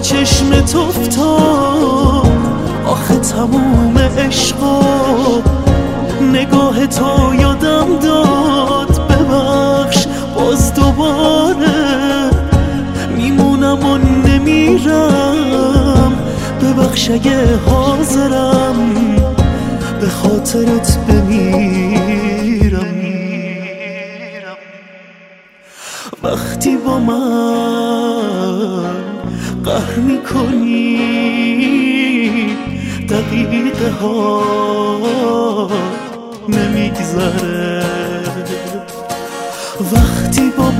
چشمت افتاد، آخه تموم عشقا نگاه تو یادم داد. ببخش باز دوباره میمونم و نمیرم، ببخش اگه حاضرم به خاطرت بمیرم. وقتی با من قهر میکنی دقیقه ها نمیگذره، وقتی با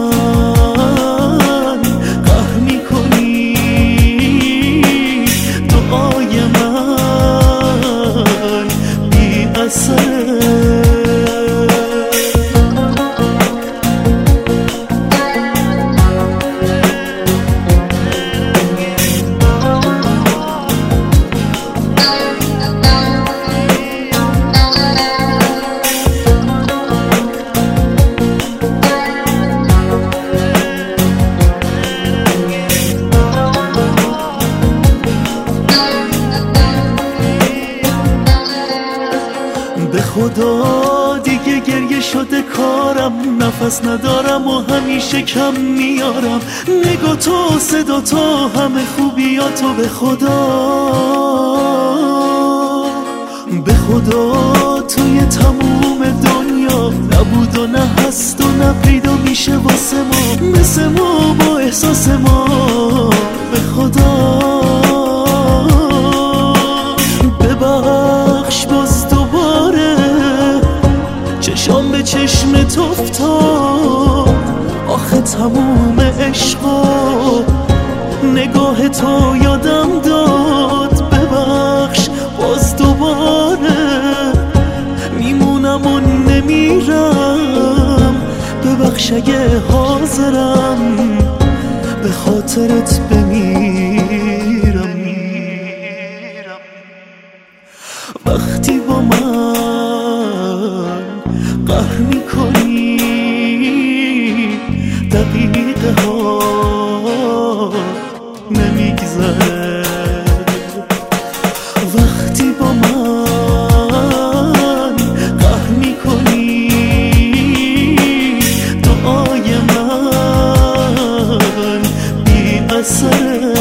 من قهر میکنی دعای من بی اثره. به خدا دیگه گریه شده کارم، نفس ندارم و همیشه کم میارم. نگاه تو، صدا تو، همه خوبیاتو به خدا توی تموم دنیا نبود و نه هست و نه پیدا میشه واسه ما، مثل ما با احساس ما. به خدا ببخش باز دوباره چشام به چشمت افتاد، آخه تموم عشقا نگاه تو یادم داد. ببخش باز دوباره میمونم و نمیرم، ببخش اگه حاضرم به خاطرت بمیرم. وقتی با من قهر میکنی دقیقه ها نمیگذره، وقتی با من قهر میکنی دعای من بی اثره.